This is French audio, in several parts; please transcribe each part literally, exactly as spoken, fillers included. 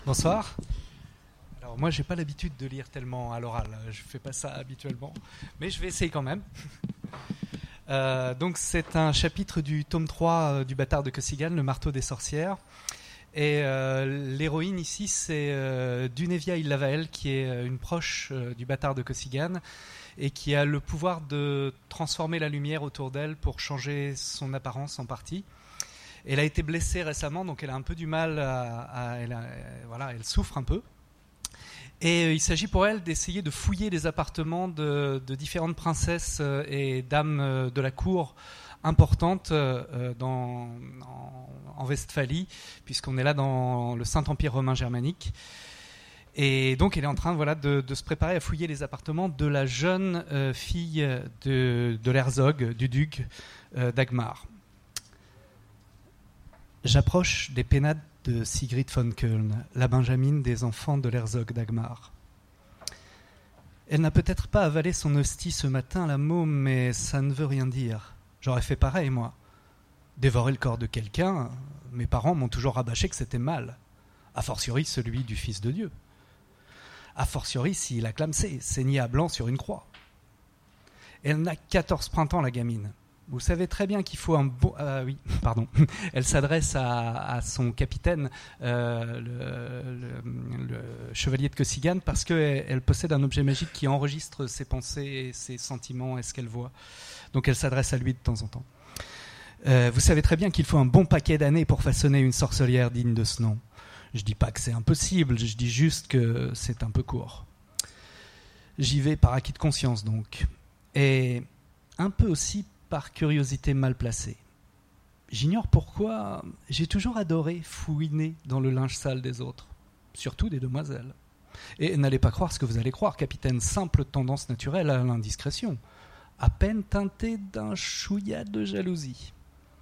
Bonsoir. Alors moi j'ai pas l'habitude de lire tellement à l'oral, je fais pas ça habituellement, mais je vais essayer quand même. Euh, donc c'est un chapitre du tome trois euh, du Bâtard de Kosigan, le marteau des sorcières. Et euh, l'héroïne ici c'est euh, Dunevia Illavael, qui est une proche euh, du Bâtard de Kosigan et qui a le pouvoir de transformer la lumière autour d'elle pour changer son apparence en partie. Elle a été blessée récemment, donc elle a un peu du mal à, à elle, a, voilà, elle souffre un peu. Et euh, il s'agit pour elle d'essayer de fouiller les appartements de, de différentes princesses euh, et dames euh, de la cour importantes euh, dans, en, en Westphalie, puisqu'on est là dans le Saint-Empire romain germanique. Et donc elle est en train voilà, de, de se préparer à fouiller les appartements de la jeune euh, fille de, de l'herzog, du duc euh, Dagmar. J'approche des pénates de Sigrid von Köln, la benjamine des enfants de l'herzog Dagmar. Elle n'a peut-être pas avalé son hostie ce matin, la môme, mais ça ne veut rien dire. J'aurais fait pareil, moi. Dévorer le corps de quelqu'un, mes parents m'ont toujours rabâché que c'était mal. A fortiori celui du Fils de Dieu. A fortiori s'il a clamsé, saigné à blanc sur une croix. Elle n'a quatorze printemps, la gamine. Vous savez très bien qu'il faut un bon... Euh, oui, pardon. Elle s'adresse à, à son capitaine, euh, le, le, le chevalier de Kosigan, parce qu'elle elle possède un objet magique qui enregistre ses pensées, ses sentiments et ce qu'elle voit. Donc elle s'adresse à lui de temps en temps. Euh, vous savez très bien qu'il faut un bon paquet d'années pour façonner une sorcelière digne de ce nom. Je ne dis pas que c'est impossible, je dis juste que c'est un peu court. J'y vais par acquis de conscience, donc. Et un peu aussi par curiosité mal placée. J'ignore pourquoi j'ai toujours adoré fouiner dans le linge sale des autres, surtout des demoiselles. Et n'allez pas croire ce que vous allez croire, capitaine, simple tendance naturelle à l'indiscrétion, à peine teintée d'un chouïa de jalousie.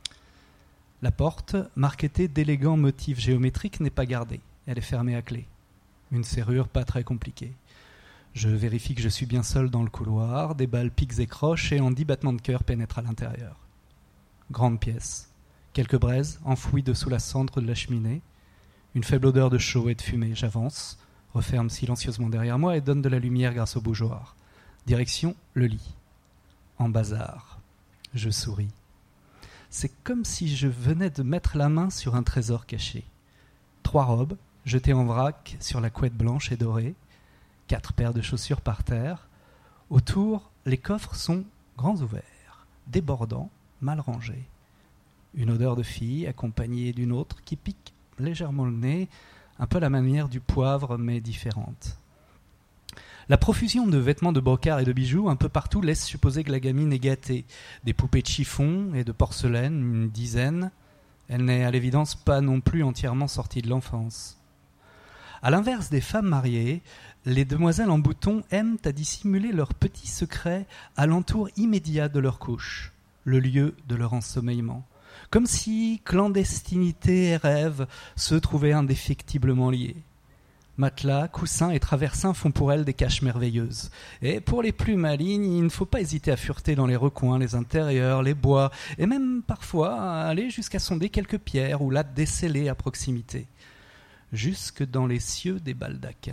La porte, marquetée d'élégants motifs géométriques, n'est pas gardée. Elle est fermée à clé. Une serrure pas très compliquée. Je vérifie que je suis bien seul dans le couloir, des balles piques et croches, et en dix battements de cœur pénètrent à l'intérieur. Grande pièce. Quelques braises enfouies dessous la cendre de la cheminée. Une faible odeur de chaud et de fumée. J'avance, referme silencieusement derrière moi et donne de la lumière grâce au bougeoir. Direction, le lit. En bazar. Je souris. C'est comme si je venais de mettre la main sur un trésor caché. Trois robes, jetées en vrac sur la couette blanche et dorée. Quatre paires de chaussures par terre. Autour, les coffres sont grands ouverts, débordants, mal rangés. Une odeur de fille accompagnée d'une autre qui pique légèrement le nez, un peu à la manière du poivre, mais différente. La profusion de vêtements de brocart et de bijoux un peu partout laisse supposer que la gamine est gâtée. Des poupées de chiffon et de porcelaine, une dizaine. Elle n'est à l'évidence pas non plus entièrement sortie de l'enfance. À l'inverse des femmes mariées, les demoiselles en bouton aiment à dissimuler leurs petits secrets à l'entour immédiat de leur couche, le lieu de leur ensommeillement, comme si clandestinité et rêve se trouvaient indéfectiblement liés. Matelas, coussins et traversins font pour elles des caches merveilleuses. Et pour les plus malignes, il ne faut pas hésiter à fureter dans les recoins, les intérieurs, les bois, et même parfois à aller jusqu'à sonder quelques pierres ou la déceler à proximité, jusque dans les cieux des baldaquins.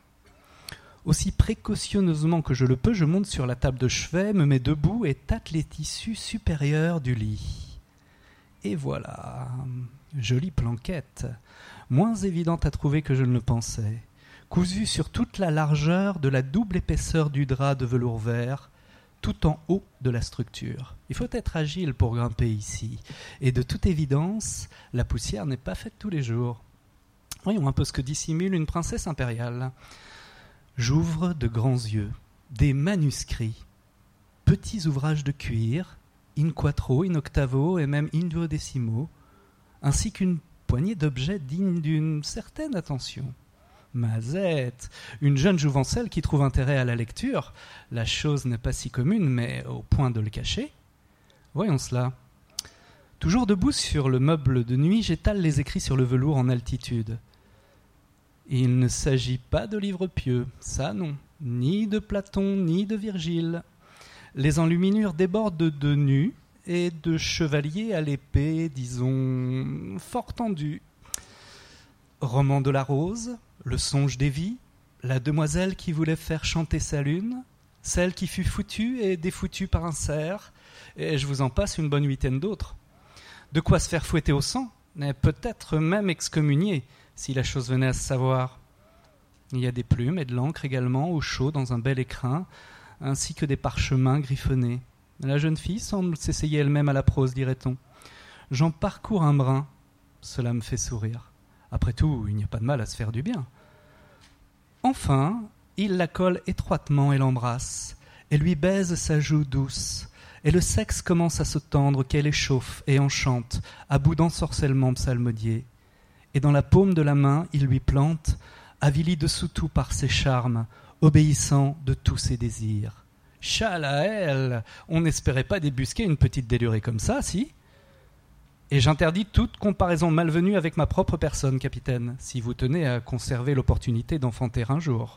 Aussi précautionneusement que je le peux, je monte sur la table de chevet, me mets debout et tâte les tissus supérieurs du lit. Et voilà, jolie planquette, moins évidente à trouver que je ne le pensais, cousue sur toute la largeur de la double épaisseur du drap de velours vert, tout en haut de la structure. Il faut être agile pour grimper ici, et de toute évidence, la poussière n'est pas faite tous les jours. Voyons un peu ce que dissimule une princesse impériale. J'ouvre de grands yeux, des manuscrits, petits ouvrages de cuir, in quattro, in octavo et même in duodecimo, ainsi qu'une poignée d'objets dignes d'une certaine attention. Mazette, une jeune jouvencelle qui trouve intérêt à la lecture, la chose n'est pas si commune, mais au point de le cacher. Voyons cela. Toujours debout sur le meuble de nuit, j'étale les écrits sur le velours en altitude. Il ne s'agit pas de livres pieux, ça non, ni de Platon, ni de Virgile. Les enluminures débordent de nus et de chevaliers à l'épée, disons, fort tendus. Roman de la Rose, Le songe des vies, la demoiselle qui voulait faire chanter sa lune, celle qui fut foutue et défoutue par un cerf, et je vous en passe une bonne huitaine d'autres. De quoi se faire fouetter au sang, mais peut-être même excommunier, si la chose venait à se savoir. Il y a des plumes et de l'encre également, au chaud dans un bel écrin, ainsi que des parchemins griffonnés. La jeune fille semble s'essayer elle-même à la prose, dirait-on. J'en parcours un brin, cela me fait sourire. Après tout, il n'y a pas de mal à se faire du bien. Enfin, il la colle étroitement et l'embrasse, et lui baise sa joue douce, et le sexe commence à se tendre qu'elle échauffe et enchante, à bout d'ensorcellement psalmodié. Et dans la paume de la main, il lui plante, avili dessous tout par ses charmes, obéissant de tous ses désirs. Chale à elle, on n'espérait pas débusquer une petite délurée comme ça, si ? Et j'interdis toute comparaison malvenue avec ma propre personne, capitaine, si vous tenez à conserver l'opportunité d'enfanter un jour.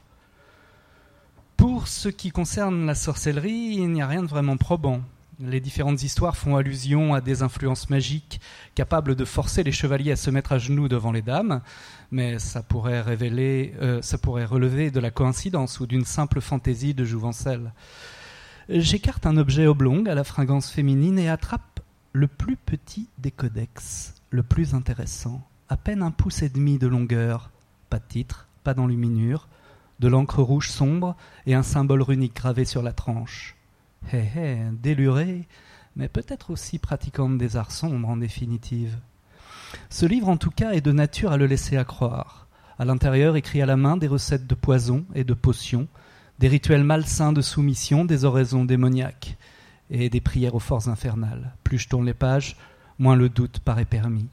Pour ce qui concerne la sorcellerie, il n'y a rien de vraiment probant. Les différentes histoires font allusion à des influences magiques capables de forcer les chevaliers à se mettre à genoux devant les dames, mais ça pourrait révéler, euh, ça pourrait relever de la coïncidence ou d'une simple fantaisie de jouvencelle. J'écarte un objet oblong à la fringance féminine et attrape le plus petit des codex, le plus intéressant, à peine un pouce et demi de longueur, pas de titre, pas d'enluminure, de l'encre rouge sombre et un symbole runique gravé sur la tranche. Hé hé, délurée, mais peut-être aussi pratiquante des arts sombres en définitive. Ce livre en tout cas est de nature à le laisser accroire. À l'intérieur, écrit à la main des recettes de poisons et de potions, des rituels malsains de soumission, des oraisons démoniaques et des prières aux forces infernales. Plus je tourne les pages, moins le doute paraît permis.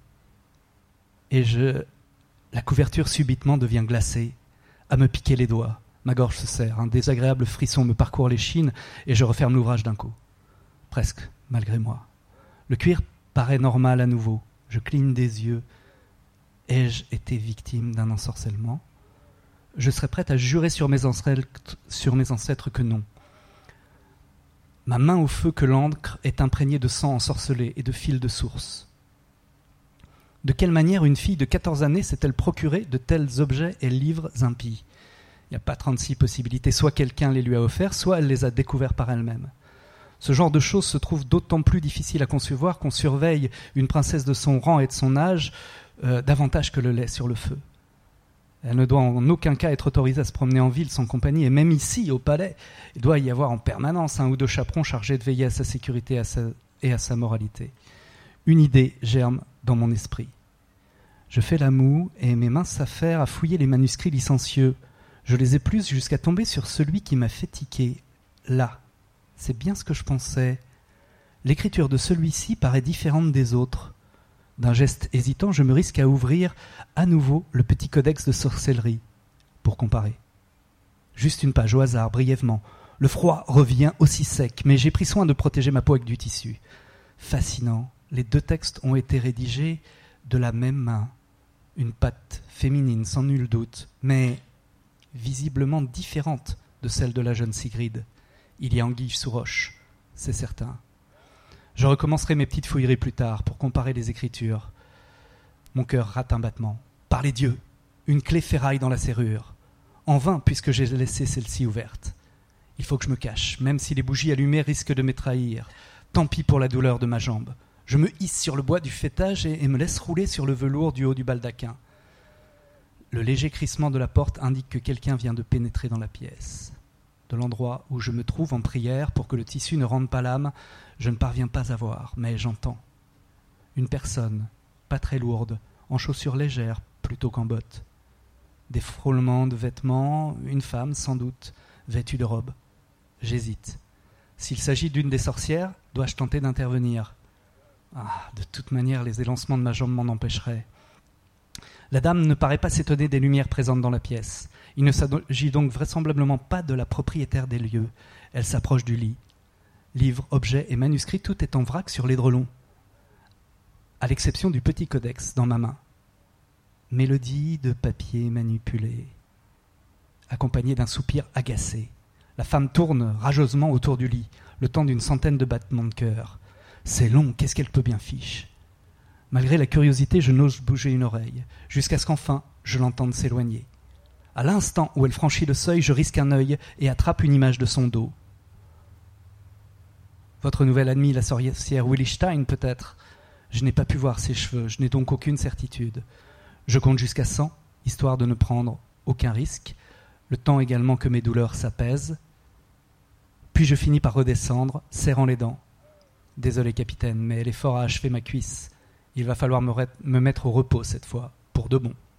Et je... La couverture subitement devient glacée, à me piquer les doigts. Ma gorge se serre, un désagréable frisson me parcourt l'échine et je referme l'ouvrage d'un coup. Presque, malgré moi. Le cuir paraît normal à nouveau. Je cligne des yeux. Ai-je été victime d'un ensorcellement ? Je serais prête à jurer sur mes ancêtres, sur mes ancêtres que non. Ma main au feu que l'encre est imprégnée de sang ensorcelé et de fils de source. De quelle manière une fille de quatorze années s'est-elle procurée de tels objets et livres impies ? Il n'y a pas trente-six possibilités. Soit quelqu'un les lui a offerts, soit elle les a découverts par elle-même. Ce genre de choses se trouve d'autant plus difficile à concevoir qu'on surveille une princesse de son rang et de son âge euh, davantage que le lait sur le feu. Elle ne doit en aucun cas être autorisée à se promener en ville sans compagnie, et même ici, au palais, il doit y avoir en permanence un ou deux chaperons chargés de veiller à sa sécurité à sa, et à sa moralité. Une idée germe dans mon esprit. Je fais la moue et mes mains s'affairent à fouiller les manuscrits licencieux. Je les épluche jusqu'à tomber sur celui qui m'a fait tiquer. Là, c'est bien ce que je pensais. L'écriture de celui-ci paraît différente des autres. D'un geste hésitant, je me risque à ouvrir à nouveau le petit codex de sorcellerie, pour comparer. Juste une page au hasard, brièvement. Le froid revient aussi sec, mais j'ai pris soin de protéger ma peau avec du tissu. Fascinant, les deux textes ont été rédigés de la même main. Une patte féminine, sans nul doute, mais visiblement différente de celle de la jeune Sigrid. Il y a anguille sous roche, c'est certain. Je recommencerai mes petites fouilleries plus tard pour comparer les écritures. Mon cœur rate un battement. Par les dieux, une clé ferraille dans la serrure. En vain, puisque j'ai laissé celle-ci ouverte. Il faut que je me cache, même si les bougies allumées risquent de me trahir. Tant pis pour la douleur de ma jambe. Je me hisse sur le bois du faîtage et, et me laisse rouler sur le velours du haut du baldaquin. Le léger crissement de la porte indique que quelqu'un vient de pénétrer dans la pièce. De l'endroit où je me trouve en prière pour que le tissu ne rende pas l'âme, je ne parviens pas à voir, mais j'entends. Une personne, pas très lourde, en chaussures légères plutôt qu'en bottes. Des frôlements de vêtements, une femme sans doute, vêtue de robe. J'hésite. S'il s'agit d'une des sorcières, dois-je tenter d'intervenir ? Ah, de toute manière, les élancements de ma jambe m'en empêcheraient. La dame ne paraît pas s'étonner des lumières présentes dans la pièce. Il ne s'agit donc vraisemblablement pas de la propriétaire des lieux. Elle s'approche du lit. Livres, objets et manuscrits, tout est en vrac sur l'édredon, à l'exception du petit codex dans ma main. Mélodie de papier manipulé, accompagnée d'un soupir agacé. La femme tourne rageusement autour du lit, le temps d'une centaine de battements de cœur. C'est long, qu'est-ce qu'elle peut bien fiche ? Malgré la curiosité, je n'ose bouger une oreille, jusqu'à ce qu'enfin, je l'entends s'éloigner. À l'instant où elle franchit le seuil, je risque un œil et attrape une image de son dos. Votre nouvelle amie, la sorcière Willy Stein, peut-être. Je n'ai pas pu voir ses cheveux, je n'ai donc aucune certitude. Je compte jusqu'à cent, histoire de ne prendre aucun risque, le temps également que mes douleurs s'apaisent. Puis je finis par redescendre, serrant les dents. Désolé, capitaine, mais l'effort a achevé ma cuisse. Il va falloir me, re- me mettre au repos cette fois, pour de bon.